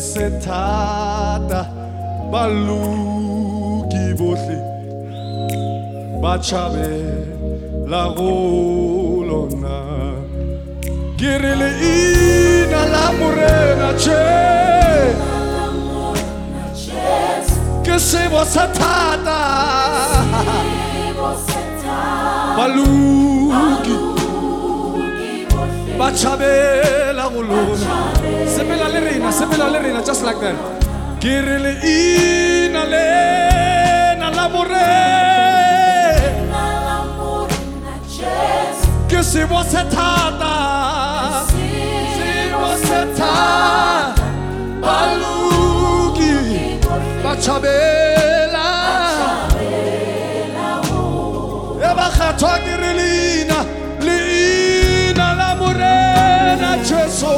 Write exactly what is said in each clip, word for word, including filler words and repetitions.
Sethata baluki bohle ba tjhabela go lona ke re leina la morena tje ke sebo sa thata baluki ba tjhabela go lona sepela le rena sepela le rena just like that ke re leina lena la morena ke sebo sa thata sebo sa thata baluki ba tjhabela e ba kgathwa ke re leina leina la morena Jesu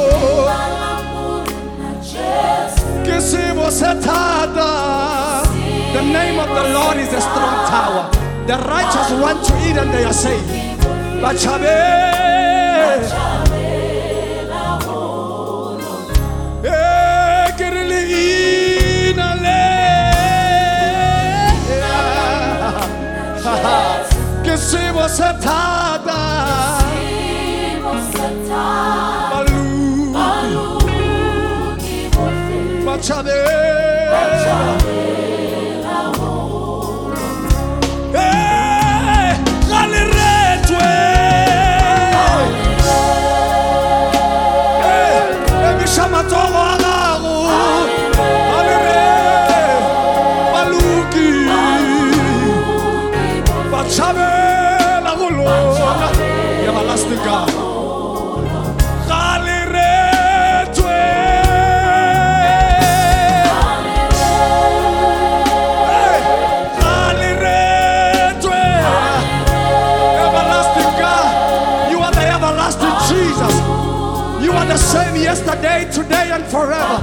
ke sebo sa thata. The name of the Lord is a strong tower. The righteous run to it and they are saved. Ba tjhabela eh ke re leina le ke sebo sa thata baluki ba tjhabela eh ga le retwe eh e mishama tsogo a gago ga le re baluki ba tjhabela go lona everlasting God ga le retwe ga le retwe everlasting God you are the everlasting Jesus you are the same yesterday today and forever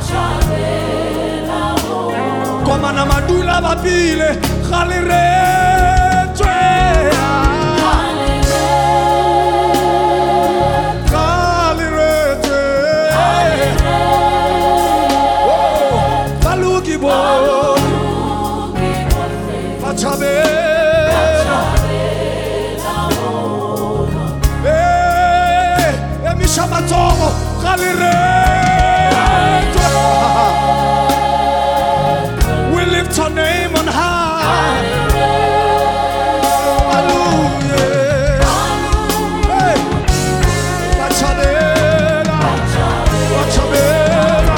komana madula babile ga le retwe we lift your name on high. Hallelujah. Hey. Bachabela. Bachabela.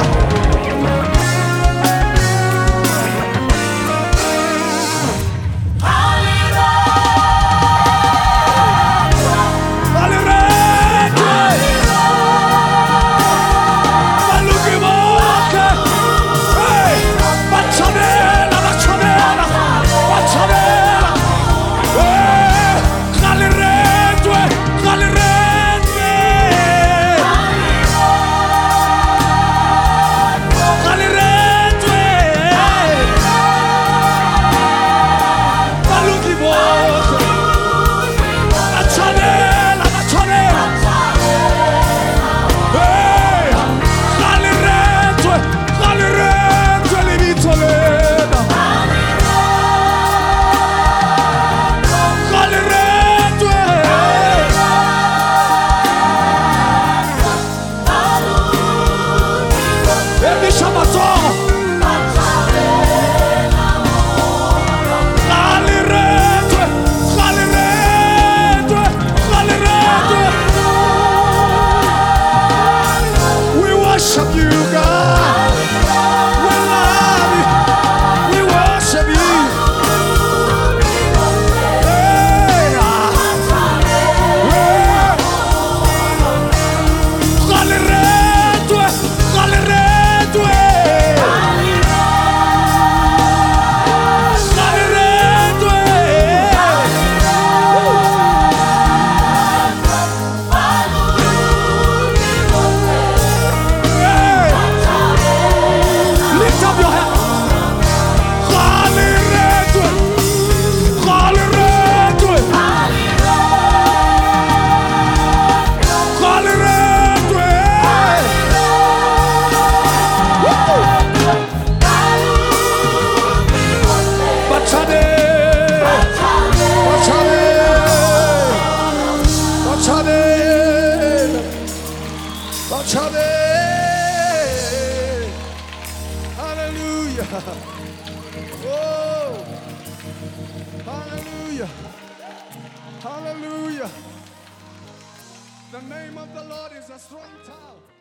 Oh, hallelujah. Hallelujah. The name of the Lord is a strong tower.